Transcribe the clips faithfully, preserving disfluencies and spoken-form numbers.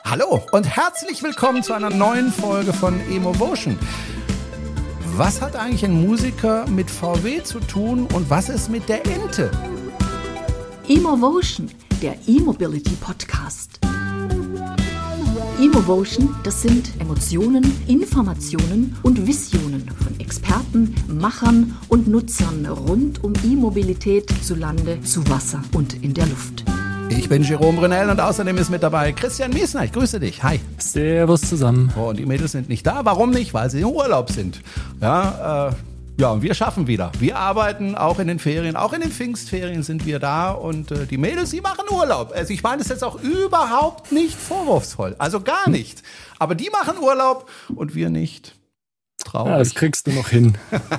Hallo und herzlich willkommen zu einer neuen Folge von Emovotion. Was hat eigentlich ein Musiker mit V W zu tun und was ist mit der Ente? Emovotion, der E-Mobility Podcast. Emovotion, das sind Emotionen, Informationen und Visionen von Experten, Machern und Nutzern rund um E-Mobilität zu Lande, zu Wasser und in der Luft. Ich bin Jerome Brunel und außerdem ist mit dabei Christian Miesner. Ich grüße dich. Hi. Servus zusammen. Oh, und die Mädels sind nicht da. Warum nicht? Weil sie im Urlaub sind. Ja, äh, ja, und wir schaffen wieder. Wir arbeiten auch in den Ferien. Auch in den Pfingstferien sind wir da. Und äh, die Mädels, die machen Urlaub. Also ich meine das jetzt auch überhaupt nicht vorwurfsvoll. Also gar nicht. Aber die machen Urlaub und wir nicht. Traurig. Ja, das kriegst du noch hin.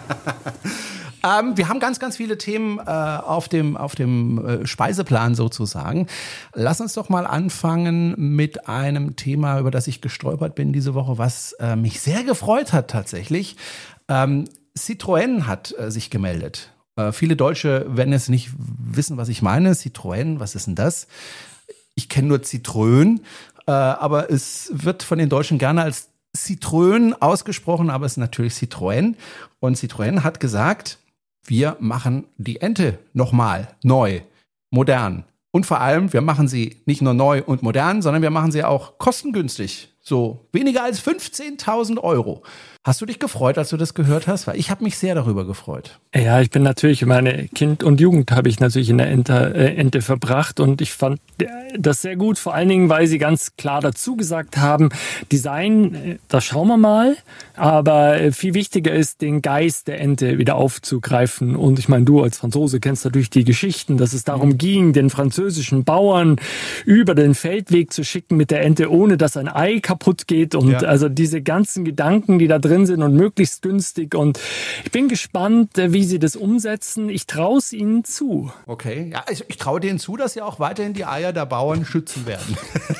Ähm, wir haben ganz, ganz viele Themen äh, auf dem, auf dem äh, Speiseplan sozusagen. Lass uns doch mal anfangen mit einem Thema, über das ich gestolpert bin diese Woche, was äh, mich sehr gefreut hat tatsächlich. Ähm, Citroën hat äh, sich gemeldet. Äh, viele Deutsche werden jetzt nicht wissen, was ich meine. Citroën, was ist denn das? Ich kenne nur Citroën, äh, aber es wird von den Deutschen gerne als Citroën ausgesprochen, aber es ist natürlich Citroën. Und Citroën hat gesagt, wir machen die Ente nochmal neu, modern. Und vor allem, wir machen sie nicht nur neu und modern, sondern wir machen sie auch kostengünstig. So weniger als fünfzehntausend Euro. Hast du dich gefreut, als du das gehört hast? Weil ich habe mich sehr darüber gefreut. Ja, ich bin natürlich, meine Kind und Jugend habe ich natürlich in der Ente, äh, Ente verbracht und ich fand das sehr gut, vor allen Dingen, weil sie ganz klar dazu gesagt haben, Design, das schauen wir mal, aber viel wichtiger ist, den Geist der Ente wieder aufzugreifen. Und ich meine, du als Franzose kennst natürlich die Geschichten, dass es darum ging, den französischen Bauern über den Feldweg zu schicken mit der Ente, ohne dass ein Ei kaputt geht und ja. Also diese ganzen Gedanken, die da drin sind und möglichst günstig und ich bin gespannt, wie sie das umsetzen. Ich traue es ihnen zu. Okay, ja, ich, ich traue denen zu, dass sie auch weiterhin die Eier der Bauern schützen werden.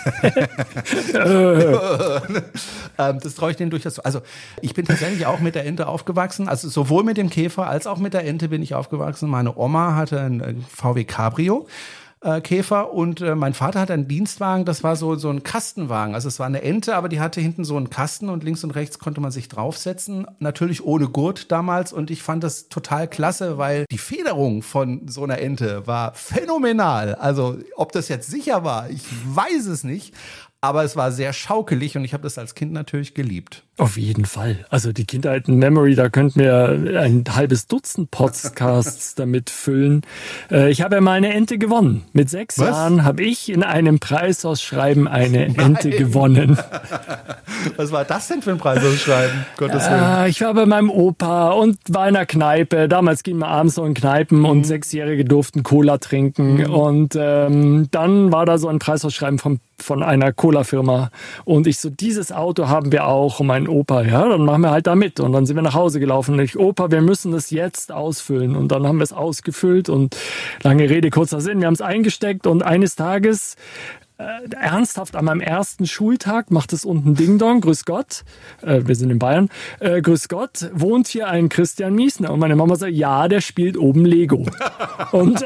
ähm, das traue ich denen durchaus zu. Also ich bin tatsächlich auch mit der Ente aufgewachsen, also sowohl mit dem Käfer als auch mit der Ente bin ich aufgewachsen. Meine Oma hatte ein V W Cabrio. Käfer und äh, mein Vater hatte einen Dienstwagen, das war so so ein Kastenwagen, also es war eine Ente, aber die hatte hinten so einen Kasten und links und rechts konnte man sich draufsetzen, natürlich ohne Gurt damals und ich fand das total klasse, weil die Federung von so einer Ente war phänomenal, also ob das jetzt sicher war, ich weiß es nicht, aber es war sehr schaukelig und ich habe das als Kind natürlich geliebt. Auf jeden Fall. Also die Kindheit-Memory, da könnten wir ein halbes Dutzend Podcasts damit füllen. Ich habe ja mal eine Ente gewonnen. Mit sechs Was? Jahren habe ich in einem Preisausschreiben eine Nein. Ente gewonnen. Was war das denn für ein Preisausschreiben? Gottes Willen. Ja, ich war bei meinem Opa und war in einer Kneipe. Damals ging man abends so in Kneipen mhm. und Sechsjährige durften Cola trinken. Mhm. Und ähm, dann war da so ein Preisausschreiben von, von einer Cola-Firma. Und ich so, dieses Auto haben wir auch. Und mein Opa, ja, dann machen wir halt da mit. Und dann sind wir nach Hause gelaufen. Und ich, Opa, wir müssen das jetzt ausfüllen. Und dann haben wir es ausgefüllt. Und lange Rede, kurzer Sinn, wir haben es eingesteckt. Und eines Tages, äh, ernsthaft an meinem ersten Schultag, macht es unten Ding-Dong, grüß Gott, äh, wir sind in Bayern, äh, grüß Gott, wohnt hier ein Christian Miesner. Und meine Mama sagt, ja, der spielt oben Lego. Und...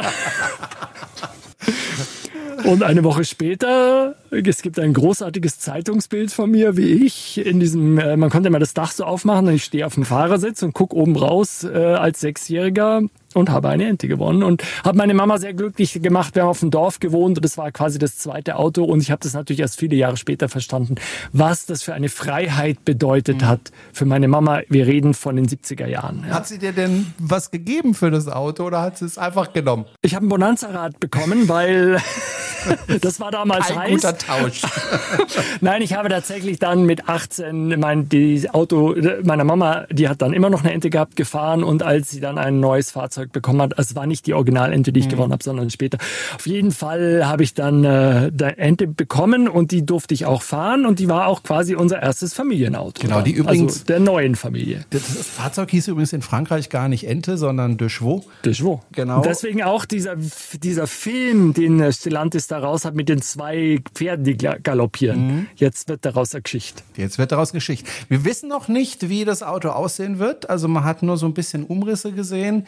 Und eine Woche später, es gibt ein großartiges Zeitungsbild von mir, wie ich in diesem, äh, man konnte immer das Dach so aufmachen und ich stehe auf dem Fahrersitz und gucke oben raus äh, als Sechsjähriger und habe eine Ente gewonnen und habe meine Mama sehr glücklich gemacht. Wir haben auf dem Dorf gewohnt und das war quasi das zweite Auto und ich habe das natürlich erst viele Jahre später verstanden, was das für eine Freiheit bedeutet mhm. hat für meine Mama. Wir reden von den siebziger Jahren. Ja. Hat sie dir denn was gegeben für das Auto oder hat sie es einfach genommen? Ich habe ein Bonanza-Rad bekommen, weil das war damals Ein heiß. guter Tausch. Nein, ich habe tatsächlich dann mit achtzehn mein die Auto meiner Mama, die hat dann immer noch eine Ente gehabt, gefahren und als sie dann ein neues Fahrzeug bekommen hat, also es war nicht die Originalente, die ich mhm. gewonnen habe, sondern später. Auf jeden Fall habe ich dann äh, eine Ente bekommen und die durfte ich auch fahren und die war auch quasi unser erstes Familienauto. Genau, die übrigens also der neuen Familie. Das Fahrzeug hieß übrigens in Frankreich gar nicht Ente, sondern De Chevaux. De Chevaux. Genau. Und deswegen auch dieser dieser Film, den Stellantis daraus hat mit den zwei Pferden, die galoppieren. Mhm. Jetzt wird daraus eine Geschichte. Jetzt wird daraus Geschichte. Wir wissen noch nicht, wie das Auto aussehen wird. Also man hat nur so ein bisschen Umrisse gesehen.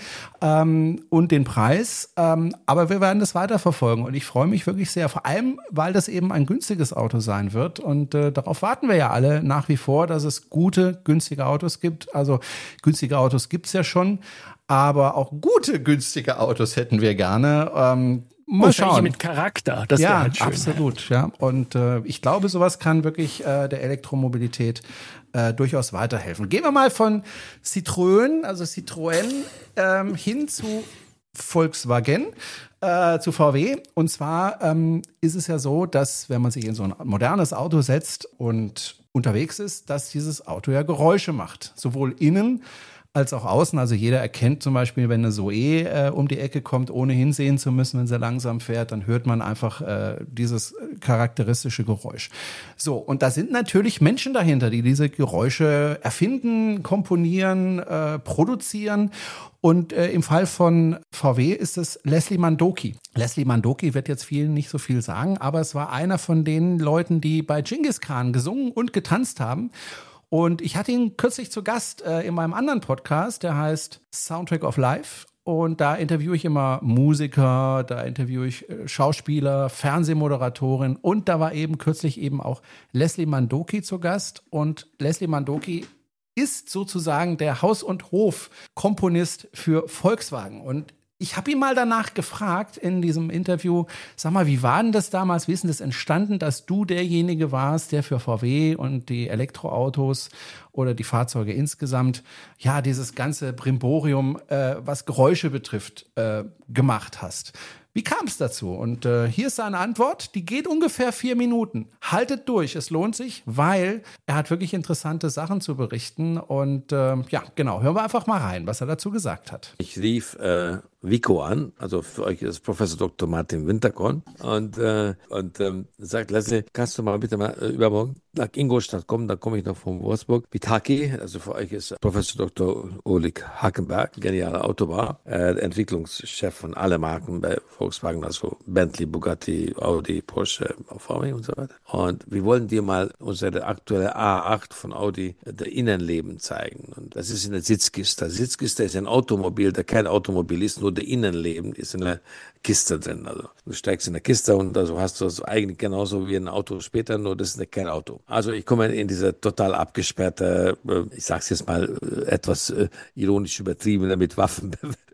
ähm, und den Preis. Ähm, aber wir werden das weiterverfolgen und ich freue mich wirklich sehr, vor allem, weil das eben ein günstiges Auto sein wird und äh, darauf warten wir ja alle nach wie vor, dass es gute, günstige Autos gibt. Also günstige Autos gibt's ja schon, aber auch gute, günstige Autos hätten wir gerne. Ähm, Mal schauen. Mit Charakter, das ja, wäre halt schön. Absolut, ja. Und äh, ich glaube, sowas kann wirklich äh, der Elektromobilität äh, durchaus weiterhelfen. Gehen wir mal von Citroën, also Citroën, ähm, hin zu Volkswagen, äh, zu V W. Und zwar ähm, ist es ja so, dass wenn man sich in so ein modernes Auto setzt und unterwegs ist, dass dieses Auto ja Geräusche macht, sowohl innen als auch außen. Also jeder erkennt zum Beispiel, wenn eine Zoe äh, um die Ecke kommt, ohne hinsehen zu müssen, wenn sie langsam fährt, dann hört man einfach äh, dieses charakteristische Geräusch. So, und da sind natürlich Menschen dahinter, die diese Geräusche erfinden, komponieren, äh, produzieren. Und äh, im Fall von V W ist es Leslie Mandoki. Leslie Mandoki wird jetzt vielen nicht so viel sagen, aber es war einer von den Leuten, die bei Genghis Khan gesungen und getanzt haben. Und ich hatte ihn kürzlich zu Gast äh, in meinem anderen Podcast, der heißt Soundtrack of Life. Und da interviewe ich immer Musiker, da interviewe ich äh, Schauspieler, Fernsehmoderatorin. Und da war eben kürzlich eben auch Leslie Mandoki zu Gast. Und Leslie Mandoki ist sozusagen der Haus- und Hof-Komponist für Volkswagen. Und ich habe ihn mal danach gefragt in diesem Interview, sag mal, wie war denn das damals, wie ist denn das entstanden, dass du derjenige warst, der für V W und die Elektroautos oder die Fahrzeuge insgesamt, ja, dieses ganze Brimborium, äh, was Geräusche betrifft, äh, gemacht hast. Wie kam es dazu? Und äh, hier ist seine Antwort, die geht ungefähr vier Minuten. Haltet durch, es lohnt sich, weil er hat wirklich interessante Sachen zu berichten. Und äh, ja, genau, hören wir einfach mal rein, was er dazu gesagt hat. Ich rief äh, Vico an, also für euch ist Professor Doktor Martin Winterkorn und, äh, und ähm, sagt, Leslie, kannst du mal bitte mal äh, übermorgen nach Ingolstadt kommen, da komme ich noch von Wolfsburg, mit Haki, also für euch ist Professor Doktor Ulrich Hackenberg, genialer Autobauer, äh, Entwicklungschef von allen Marken bei Volkswagen, also Bentley, Bugatti, Audi, Porsche, V W und so weiter. Und wir wollen dir mal unsere aktuelle A acht von Audi, der Innenleben zeigen. Und das ist in der Sitzkiste. Der Sitzkiste ist ein Automobil, der kein Automobil ist, nur der Innenleben ist in der Kiste drin. Also du steigst in der Kiste und also hast du das eigentlich genauso wie ein Auto später, nur das ist kein Auto. Also ich komme in diese total abgesperrte, ich sag's jetzt mal etwas ironisch übertrieben, mit Waffen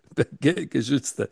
geschützte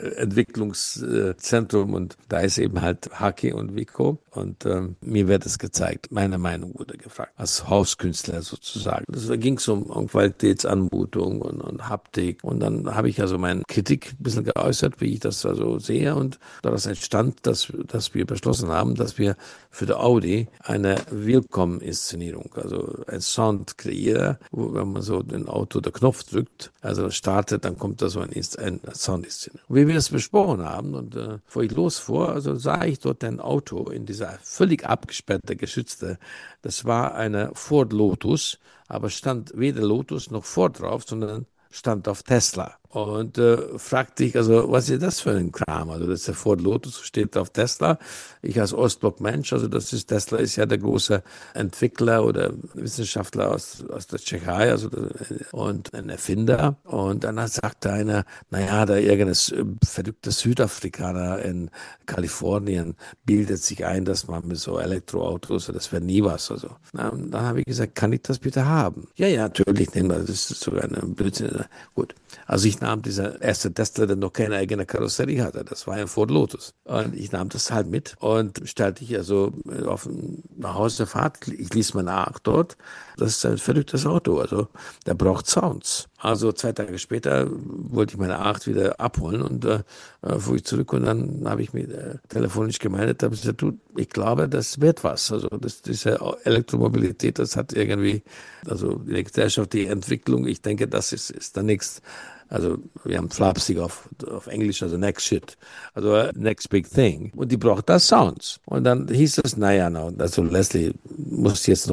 Entwicklungszentrum und da ist eben halt Haki und Vico und ähm, mir wird es gezeigt, meine Meinung wurde gefragt, als Hauskünstler sozusagen. Da ging es um, um Qualitätsanmutung und, und Haptik und dann habe ich also meine Kritik ein bisschen geäußert, wie ich das also sehe und daraus entstand, dass, dass wir beschlossen haben, dass wir für die Audi eine Willkommen-Inszenierung, also ein Sound kreieren, wo wenn man so den Auto den Knopf drückt, also startet, dann kommt da so ein ein Soundszene. Wie wir das besprochen haben und äh, bevor ich losfuhr, also sah ich dort ein Auto in dieser völlig abgesperrte, geschützte, das war eine Ford Lotus, aber stand weder Lotus noch Ford drauf, sondern stand auf Tesla. Und äh, fragte ich, also was ist das für ein Kram? Also das ist der Ford Lotus, steht auf Tesla. Ich als Ostblock-Mensch, also das ist, Tesla ist ja der große Entwickler oder Wissenschaftler aus, aus der Tschechei, also und ein Erfinder. Und dann sagte einer, naja, da irgendein verrückter Südafrikaner in Kalifornien bildet sich ein, dass man mit so Elektroautos, das wäre nie was. Also. Dann habe ich gesagt, kann ich das bitte haben? Ja, ja, natürlich, nehmen wir, das ist sogar ein Blödsinn. Gut. Also ich nahm dieser erste Tesla, der noch keine eigene Karosserie hatte. Das war ein Ford Lotus. Und ich nahm das halt mit und stellte ich also auf eine Nachhausefahrt. Ich ließ mein A acht dort. Das ist ein verrücktes Auto. Also der braucht Sounds. Also zwei Tage später wollte ich meine A acht wieder abholen und äh, fuhr ich zurück und dann habe ich mir äh, telefonisch gemeldet, habe gesagt, du, ich glaube, das wird was. Also das, diese Elektromobilität, das hat irgendwie, also die Gesellschaft, die Entwicklung, ich denke, das ist, ist da nichts. Also wir haben Flapsic auf, auf Englisch, also next shit, also next big thing. Und die braucht da Sounds. Und dann hieß es, naja, no, also Leslie muss jetzt noch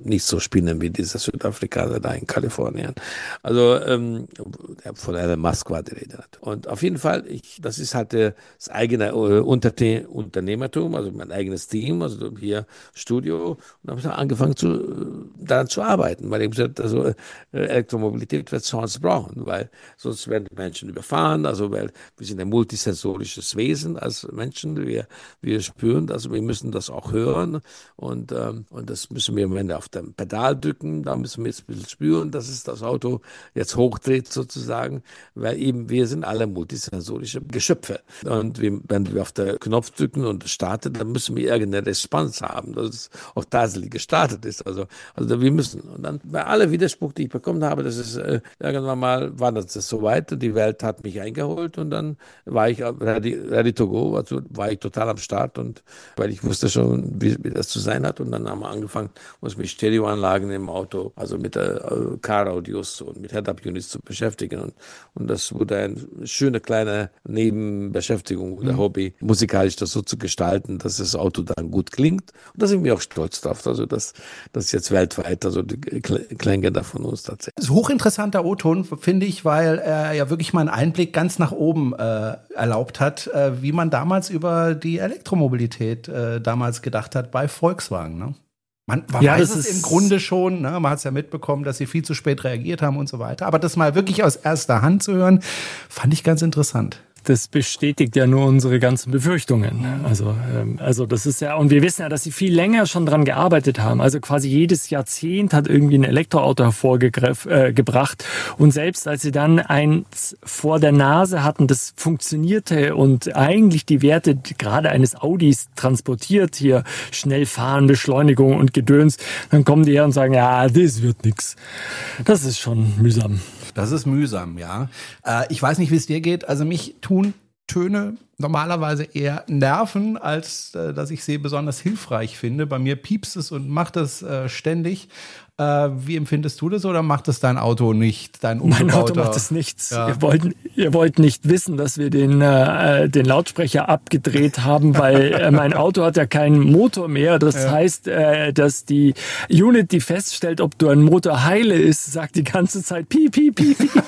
nicht so spinnen wie dieser Südafrikaner da in Kalifornien. Also ähm, von Elon Musk war die Rede. Und auf jeden Fall, ich, das ist halt äh, das eigene äh, Unter- Unternehmertum, also mein eigenes Team, also hier Studio. Und dann habe ich angefangen zu, äh, daran zu arbeiten, weil ich gesagt, also äh, Elektromobilität wird Sounds brauchen, weil sonst werden die Menschen überfahren, also weil wir sind ein multisensorisches Wesen als Menschen, wir, wir spüren das, wir müssen das auch hören und, ähm, und das müssen wir am Ende auf dem Pedal drücken, da müssen wir jetzt ein bisschen spüren, dass es das Auto jetzt hochdreht sozusagen, weil eben wir sind alle multisensorische Geschöpfe und wir, wenn wir auf den Knopf drücken und starten, dann müssen wir irgendeine Response haben, dass es auch tatsächlich gestartet ist, also, also wir müssen und dann bei aller Widerspruch, die ich bekommen habe, das ist äh, irgendwann mal war das so weit, die Welt hat mich eingeholt und dann war ich ready, ready to go, also war ich total am Start und weil ich wusste schon, wie, wie das zu sein hat und dann haben wir angefangen, uns mit Stereoanlagen im Auto, also mit äh, Car-Audios und mit Head-Up-Units zu beschäftigen und, und das wurde eine schöne kleine Nebenbeschäftigung oder mhm. Hobby, musikalisch das so zu gestalten, dass das Auto dann gut klingt und da sind wir auch stolz drauf, also das, das ist jetzt weltweit, also die Klänge da von uns tatsächlich. Das ist ein hochinteressanter O-Ton, finde ich, weil er ja wirklich mal einen Einblick ganz nach oben äh, erlaubt hat, äh, wie man damals über die Elektromobilität äh, damals gedacht hat bei Volkswagen. Ne? Man, man ja, weiß es im Grunde schon, ne? Man hat es ja mitbekommen, dass sie viel zu spät reagiert haben und so weiter. Aber das mal wirklich aus erster Hand zu hören, fand ich ganz interessant. Das bestätigt ja nur unsere ganzen Befürchtungen. Also, ähm, also das ist ja, und wir wissen ja, dass sie viel länger schon dran gearbeitet haben. Also quasi jedes Jahrzehnt hat irgendwie ein Elektroauto hervorgebracht. Äh, und selbst als sie dann eins vor der Nase hatten, das funktionierte und eigentlich die Werte gerade eines Audis transportiert, hier schnell fahren, Beschleunigung und Gedöns, dann kommen die her und sagen, ja, das wird nix. Das ist schon mühsam. Das ist mühsam, ja. Äh, ich weiß nicht, wie es dir geht. Also mich tun Töne normalerweise eher nerven, als äh, dass ich sie besonders hilfreich finde. Bei mir piepst es und macht es äh, ständig. Äh, wie empfindest du das oder macht es dein Auto nicht? Dein Mein Auto macht es nichts. Ja. Ihr, wollt, ihr wollt nicht wissen, dass wir den, äh, den Lautsprecher abgedreht haben, weil äh, mein Auto hat ja keinen Motor mehr. Das ja. heißt, äh, dass die Unit, die feststellt, ob du ein Motor heile ist, sagt die ganze Zeit piep, piep, piep, piep.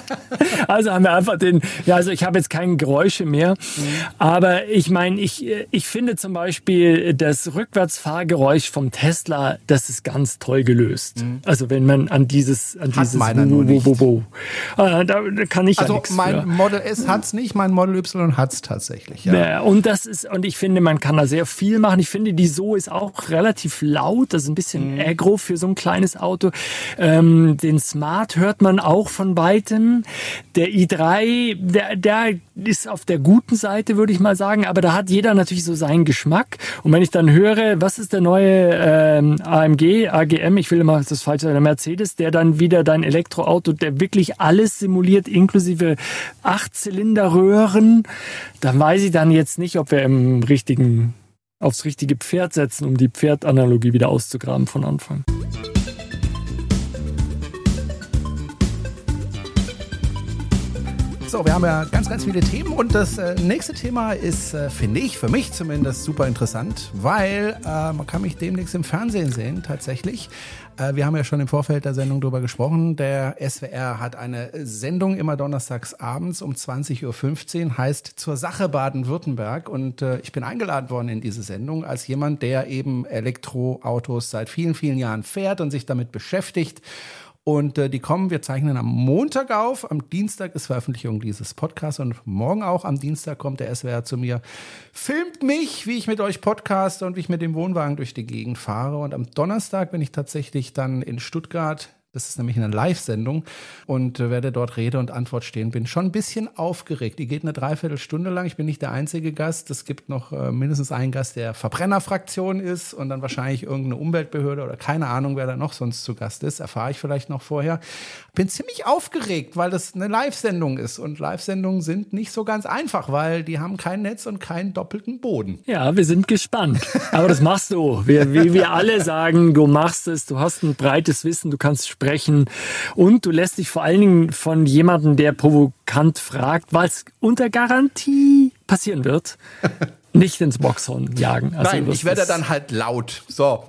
Also haben wir einfach den, ja, also ich habe jetzt keine Geräusche mehr. Mhm. Aber ich meine, ich, ich finde zum Beispiel das Rückwärtsfahrgeräusch vom Tesla, das ist ganz toll gelöst. Mhm. Also wenn man an dieses, an hat dieses meiner nur nicht. Wo, wo, wo. Äh, da kann ich also ja nichts mein für. Model S hat's nicht, mein Model Y hat's tatsächlich. Ja. Ja, und das ist, und ich finde, man kann da sehr viel machen. Ich finde, die So ist auch relativ laut, das ist ein bisschen mhm. aggro für so ein kleines Auto. Ähm, den Smart hört man auch von weitem. Der i drei, der, der ist auf der guten Seite, würde ich mal sagen, aber da hat jeder natürlich so seinen Geschmack. Und wenn ich dann höre, was ist der neue ähm, A M G, A G M, ich will immer das falsche, der Mercedes, der dann wieder dein Elektroauto, der wirklich alles simuliert, inklusive Achtzylinderröhren, dann weiß ich dann jetzt nicht, ob wir im richtigen, aufs richtige Pferd setzen, um die Pferdanalogie wieder auszugraben von Anfang. So, wir haben ja ganz, ganz viele Themen und das äh, nächste Thema ist, äh, finde ich, für mich zumindest super interessant, weil äh, man kann mich demnächst im Fernsehen sehen, tatsächlich. Äh, wir haben ja schon im Vorfeld der Sendung drüber gesprochen. Der S W R hat eine Sendung immer donnerstags abends um zwanzig Uhr fünfzehn, heißt Zur Sache Baden-Württemberg und äh, ich bin eingeladen worden in diese Sendung als jemand, der eben Elektroautos seit vielen, vielen Jahren fährt und sich damit beschäftigt. Und äh, die kommen, wir zeichnen am Montag auf, am Dienstag ist Veröffentlichung dieses Podcasts und morgen auch am Dienstag kommt der S W R zu mir, filmt mich, wie ich mit euch podcaste und wie ich mit dem Wohnwagen durch die Gegend fahre. Und am Donnerstag bin ich tatsächlich dann in Stuttgart. Das ist nämlich eine Live-Sendung und äh, werde dort Rede und Antwort stehen. Bin schon ein bisschen aufgeregt. Die geht eine Dreiviertelstunde lang. Ich bin nicht der einzige Gast. Es gibt noch äh, mindestens einen Gast, der Verbrennerfraktion ist und dann wahrscheinlich irgendeine Umweltbehörde oder keine Ahnung, wer da noch sonst zu Gast ist. Erfahre ich vielleicht noch vorher. Bin ziemlich aufgeregt, weil das eine Live-Sendung ist. Und Live-Sendungen sind nicht so ganz einfach, weil die haben kein Netz und keinen doppelten Boden. Ja, wir sind gespannt. Aber das machst du. Wir, wie wir alle sagen, du machst es. Du hast ein breites Wissen, du kannst sprechen. Und du lässt dich vor allen Dingen von jemandem, der provokant fragt, was unter Garantie passieren wird, nicht ins Boxhorn jagen. Also Nein, ich werde dann halt laut. So.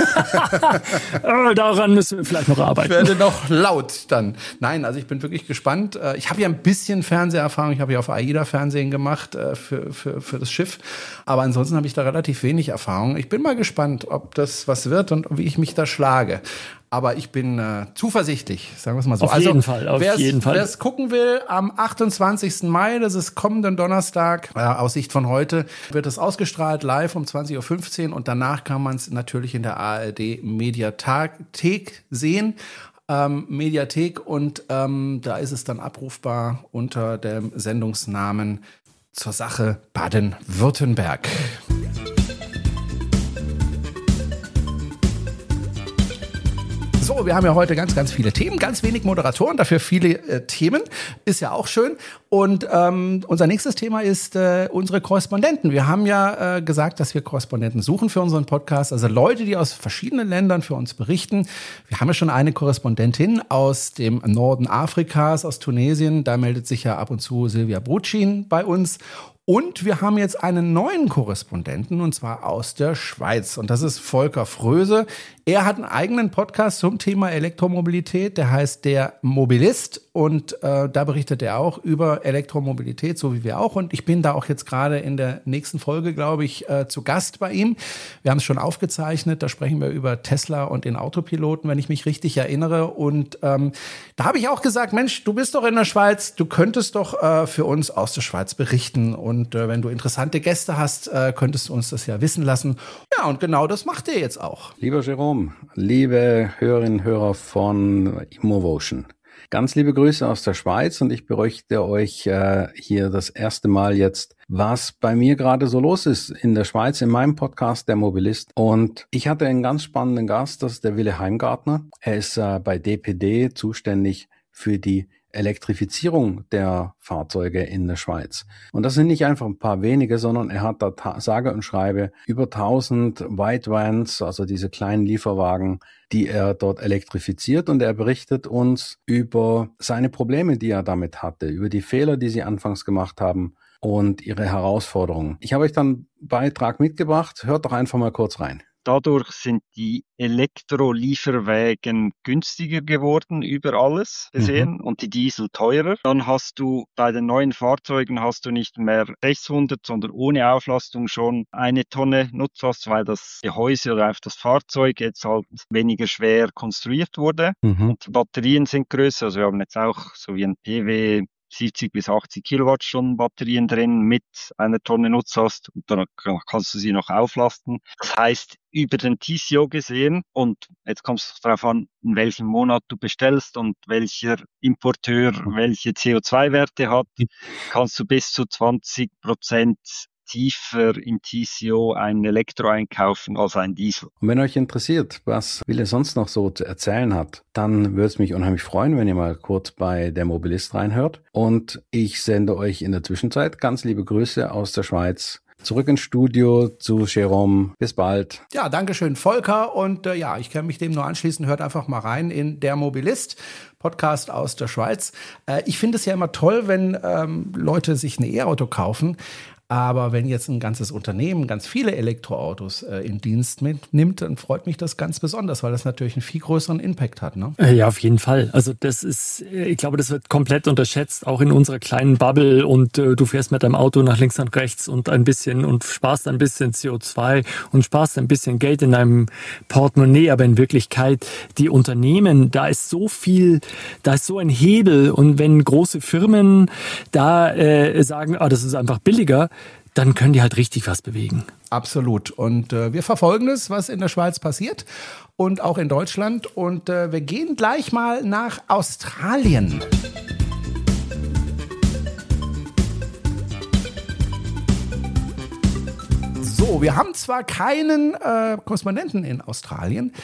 Daran müssen wir vielleicht noch arbeiten. Ich werde noch laut dann. Nein, also ich bin wirklich gespannt. Ich habe ja ein bisschen Fernseherfahrung. Ich habe ja auf AIDA Fernsehen gemacht für, für, für das Schiff. Aber ansonsten habe ich da relativ wenig Erfahrung. Ich bin mal gespannt, ob das was wird und wie ich mich da schlage. Aber ich bin äh, zuversichtlich, sagen wir es mal so. Auf jeden also, Fall, auf jeden Fall. Wer es gucken will, am achtundzwanzigsten Mai, das ist kommenden Donnerstag, äh, aus Sicht von heute, wird es ausgestrahlt live um zwanzig Uhr fünfzehn und danach kann man es natürlich in der A R D Mediathek sehen. Ähm, Mediathek und ähm, da ist es dann abrufbar unter dem Sendungsnamen Zur Sache Baden-Württemberg. So, wir haben ja heute ganz, ganz viele Themen, ganz wenig Moderatoren, dafür viele äh, Themen, ist ja auch schön. Und ähm, unser nächstes Thema ist äh, unsere Korrespondenten. Wir haben ja äh, gesagt, dass wir Korrespondenten suchen für unseren Podcast, also Leute, die aus verschiedenen Ländern für uns berichten. Wir haben ja schon eine Korrespondentin aus dem Norden Afrikas, aus Tunesien, da meldet sich ja ab und zu Silvia Brutschin bei uns. Und wir haben jetzt einen neuen Korrespondenten, und zwar aus der Schweiz. Und das ist Volker Fröse. Er hat einen eigenen Podcast zum Thema Elektromobilität. Der heißt Der Mobilist. Und äh, da berichtet er auch über Elektromobilität, so wie wir auch. Und ich bin da auch jetzt gerade in der nächsten Folge, glaube ich, äh, zu Gast bei ihm. Wir haben es schon aufgezeichnet. Da sprechen wir über Tesla und den Autopiloten, wenn ich mich richtig erinnere. Und ähm, da habe ich auch gesagt, Mensch, du bist doch in der Schweiz. Du könntest doch äh, für uns aus der Schweiz berichten. Und Und äh, wenn du interessante Gäste hast, äh, könntest du uns das ja wissen lassen. Ja, und genau das macht er jetzt auch. Lieber Jerome, liebe Hörerinnen und Hörer von Immovotion, ganz liebe Grüße aus der Schweiz und ich berichte euch äh, hier das erste Mal jetzt, was bei mir gerade so los ist in der Schweiz, in meinem Podcast Der Mobilist. Und ich hatte einen ganz spannenden Gast, das ist der Wille Heimgartner. Er ist äh, bei D P D zuständig für die Elektrifizierung der Fahrzeuge in der Schweiz. Und das sind nicht einfach ein paar wenige, sondern er hat da ta- sage und schreibe über tausend White Vans, also diese kleinen Lieferwagen, die er dort elektrifiziert, und er berichtet uns über seine Probleme, die er damit hatte, über die Fehler, die sie anfangs gemacht haben und ihre Herausforderungen. Ich habe euch dann einen Beitrag mitgebracht, hört doch einfach mal kurz rein. Dadurch sind die Elektrolieferwägen günstiger geworden über alles gesehen mhm. und die Diesel teurer. Dann hast du bei den neuen Fahrzeugen hast du nicht mehr sechshundert, sondern ohne Auflastung schon eine Tonne Nutzlast, weil das Gehäuse oder einfach das Fahrzeug jetzt halt weniger schwer konstruiert wurde. Mhm. Und die Batterien sind größer. Also wir haben jetzt auch so wie ein P W siebzig bis achtzig Kilowattstunden Batterien drin mit einer Tonne Nutzlast und dann kannst du sie noch auflasten. Das heißt, über den T C O gesehen, und jetzt kommt es darauf an, in welchem Monat du bestellst und welcher Importeur welche C O zwei Werte hat, kannst du bis zu zwanzig Prozent tiefer im T C O ein Elektro einkaufen als ein Diesel. Und wenn euch interessiert, was Wille sonst noch so zu erzählen hat, dann würde es mich unheimlich freuen, wenn ihr mal kurz bei Der Mobilist reinhört. Und ich sende euch in der Zwischenzeit ganz liebe Grüße aus der Schweiz. Zurück ins Studio zu Jerome. Bis bald. Ja, danke schön, Volker. Und äh, ja, ich kann mich dem nur anschließen. Hört einfach mal rein in Der Mobilist, Podcast aus der Schweiz. Äh, ich finde es ja immer toll, wenn ähm, Leute sich ein E-Auto kaufen. Aber wenn jetzt ein ganzes Unternehmen ganz viele Elektroautos äh, in Dienst mitnimmt, dann freut mich das ganz besonders, weil das natürlich einen viel größeren Impact hat, ne? Ja, auf jeden Fall. Also das ist, ich glaube, das wird komplett unterschätzt, auch in unserer kleinen Bubble, und äh, du fährst mit deinem Auto nach links und rechts und ein bisschen und sparst ein bisschen C O zwei und sparst ein bisschen Geld in deinem Portemonnaie, aber in Wirklichkeit die Unternehmen, da ist so viel, da ist so ein Hebel, und wenn große Firmen da äh, sagen, ah, das ist einfach billiger, dann können die halt richtig was bewegen. Absolut. Und äh, wir verfolgen es, was in der Schweiz passiert und auch in Deutschland. Und äh, wir gehen gleich mal nach Australien. So, wir haben zwar keinen äh, Korrespondenten in Australien,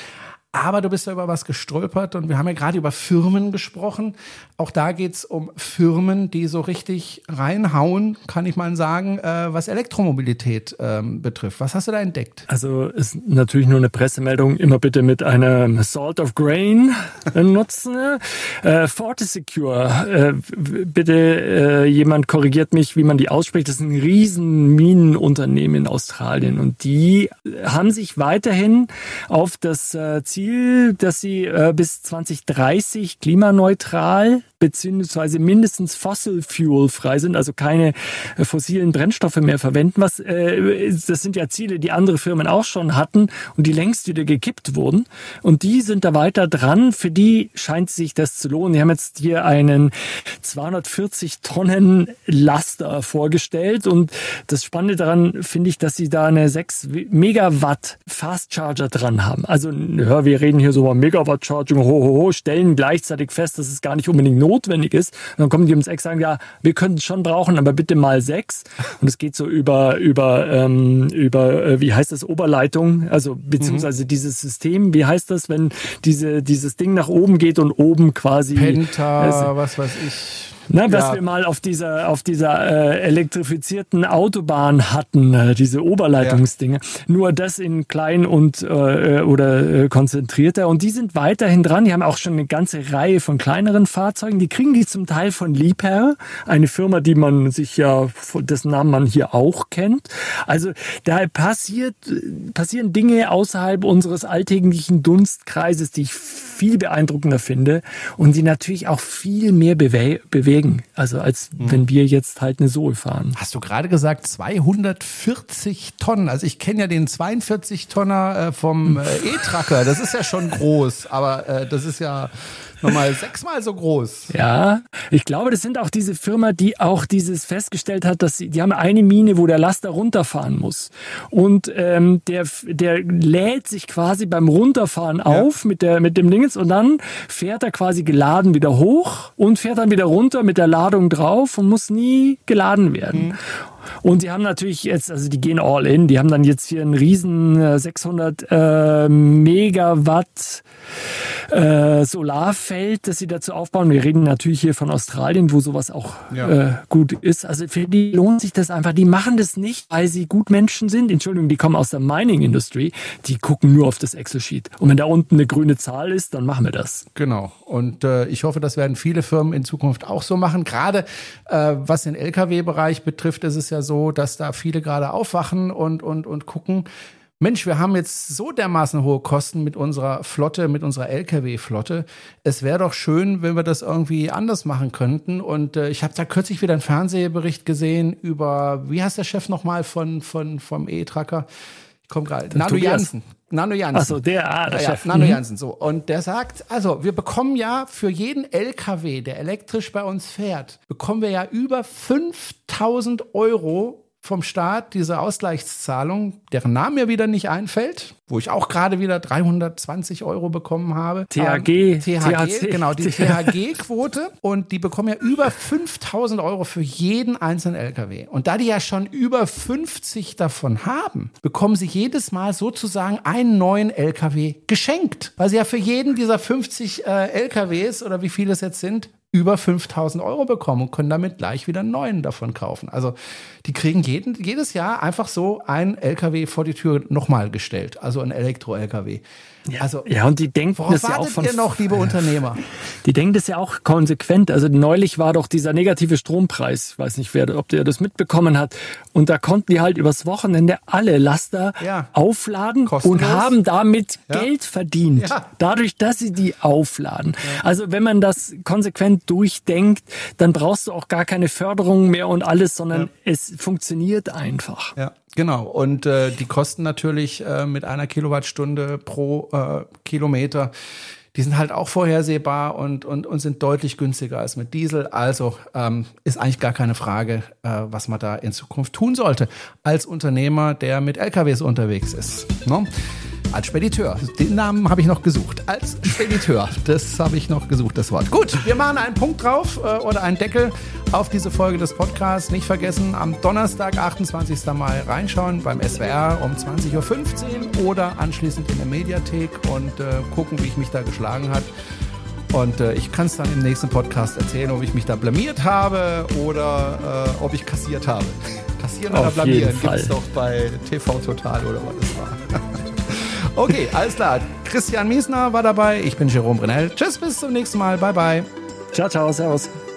Aber du bist ja über was gestolpert und wir haben ja gerade über Firmen gesprochen. Auch da geht's um Firmen, die so richtig reinhauen, kann ich mal sagen, äh, was Elektromobilität ähm, betrifft. Was hast du da entdeckt? Also ist natürlich nur eine Pressemeldung, immer bitte mit einem Salt of Grain nutzen. Äh, FortiSecure, äh, bitte äh, jemand korrigiert mich, wie man die ausspricht. Das ist ein riesen Minenunternehmen in Australien und die haben sich weiterhin auf das äh, Ziel, dass sie äh, bis zwanzig dreißig klimaneutral beziehungsweise mindestens fossil fuel frei sind, also keine äh, fossilen Brennstoffe mehr verwenden. Was äh, das sind ja Ziele, die andere Firmen auch schon hatten und die längst wieder gekippt wurden. Und die sind da weiter dran. Für die scheint sich das zu lohnen. Die haben jetzt hier einen zweihundertvierzig Tonnen Laster vorgestellt und das Spannende daran finde ich, dass sie da eine sechs Megawatt Fast Charger dran haben. Also hör, wir reden hier so über Megawatt Charging, ho, ho, ho, stellen gleichzeitig fest, dass es gar nicht unbedingt notwendig ist. Und dann kommen die ums Eck und sagen, ja, wir können es schon brauchen, aber bitte mal sechs. Und es geht so über, über, ähm, über, äh, wie heißt das, Oberleitung, also beziehungsweise mhm. dieses System, wie heißt das, wenn diese, dieses Ding nach oben geht und oben quasi Penta, äh, was weiß ich. Na, was ja. wir mal auf dieser auf dieser äh, elektrifizierten Autobahn hatten, äh, diese Oberleitungsdinge. Ja. Nur das in klein und äh, oder äh, konzentrierter. Und die sind weiterhin dran. Die haben auch schon eine ganze Reihe von kleineren Fahrzeugen. Die kriegen die zum Teil von Liebherr, eine Firma, die man sich ja, dessen Namen man hier auch kennt. Also da passiert passieren Dinge außerhalb unseres alltäglichen Dunstkreises, die ich viel beeindruckender finde und die natürlich auch viel mehr bewe- bewegen. Also als mhm. wenn wir jetzt halt eine Zoe fahren. Hast du gerade gesagt zweihundertvierzig Tonnen? Also ich kenne ja den zweiundvierzig Tonner äh, vom äh, E-Tracker. Das ist ja schon groß, aber äh, das ist ja nochmal sechsmal so groß. Ja, ich glaube, das sind auch diese Firma, die auch dieses festgestellt hat, dass sie, die haben eine Mine, wo der Laster runterfahren muss. Und ähm, der, der lädt sich quasi beim Runterfahren ja. auf mit der, mit dem Dingens und dann fährt er quasi geladen wieder hoch und fährt dann wieder runter mit der Ladung drauf und muss nie geladen werden. Mhm. Und die haben natürlich jetzt, also die gehen all in, die haben dann jetzt hier einen riesen sechshundert äh, Megawatt äh, Solarfeld, das sie dazu aufbauen. Wir reden natürlich hier von Australien, wo sowas auch ja. äh, gut ist. Also für die lohnt sich das einfach. Die machen das nicht, weil sie Gutmenschen sind. Entschuldigung, die kommen aus der Mining Industry. Die gucken nur auf das Excel-Sheet. Und wenn da unten eine grüne Zahl ist, dann machen wir das. Genau. Und äh, ich hoffe, das werden viele Firmen in Zukunft auch so machen. Gerade äh, was den L K W-Bereich betrifft, ist es ja so, dass da viele gerade aufwachen und, und, und gucken, Mensch, wir haben jetzt so dermaßen hohe Kosten mit unserer Flotte, mit unserer L K W-Flotte. Es wäre doch schön, wenn wir das irgendwie anders machen könnten. Und äh, ich habe da kürzlich wieder einen Fernsehbericht gesehen über, wie heißt der Chef nochmal von, von, vom E-Tracker? Ich komme gerade, Nano Jansen. Nano Jansen. Ach so, der, ah, der ja, Chef. Ja, Nano mhm. Jansen, so. Und der sagt, also wir bekommen ja für jeden L K W, der elektrisch bei uns fährt, bekommen wir ja über fünftausend Euro vom Staat, diese Ausgleichszahlung, deren Name mir wieder nicht einfällt, wo ich auch gerade wieder dreihundertzwanzig Euro bekommen habe. T H G. Ähm, T H G, genau, die T H G-Quote. Und die bekommen ja über fünftausend Euro für jeden einzelnen L K W. Und da die ja schon über fünfzig davon haben, bekommen sie jedes Mal sozusagen einen neuen L K W geschenkt. Weil sie ja für jeden dieser fünfzig äh, L K Ws oder wie viele es jetzt sind, über fünftausend Euro bekommen und können damit gleich wieder einen neuen davon kaufen. Also die kriegen jeden, jedes Jahr einfach so ein L K W vor die Tür nochmal gestellt, also ein Elektro-L K W. Ja, also, ja, und die denken das ja auch von... Worauf wartet ihr noch, liebe Unternehmer? Die denken das ja auch konsequent. Also neulich war doch dieser negative Strompreis, ich weiß nicht, wer, ob der das mitbekommen hat. Und da konnten die halt übers Wochenende alle Laster ja. aufladen kostenlos. Und haben damit ja. Geld verdient. Ja. Dadurch, dass sie die aufladen. Ja. Also wenn man das konsequent durchdenkt, dann brauchst du auch gar keine Förderung mehr und alles, sondern ja. es funktioniert einfach. Ja. Genau, und äh, die kosten natürlich äh, mit einer Kilowattstunde pro äh, Kilometer, die die sind halt auch vorhersehbar und, und, und sind deutlich günstiger als mit Diesel. Also ähm, ist eigentlich gar keine Frage, äh, was man da in Zukunft tun sollte als Unternehmer, der mit L K Ws unterwegs ist. No? Als Spediteur. Den Namen habe ich noch gesucht. Als Spediteur. Das habe ich noch gesucht, das Wort. Gut, wir machen einen Punkt drauf äh, oder einen Deckel auf diese Folge des Podcasts. Nicht vergessen, am Donnerstag, achtundzwanzigsten Mai reinschauen beim S W R um zwanzig Uhr fünfzehn oder anschließend in der Mediathek und äh, gucken, wie ich mich da geschlagen habe. Und äh, ich kann es dann im nächsten Podcast erzählen, ob ich mich da blamiert habe oder äh, ob ich kassiert habe. Kassieren oder blamieren gibt es doch bei T V Total oder was es war. Okay, alles klar. Christian Miesner war dabei. Ich bin Jerome Brunel. Tschüss, bis zum nächsten Mal. Bye, bye. Ciao, ciao, servus.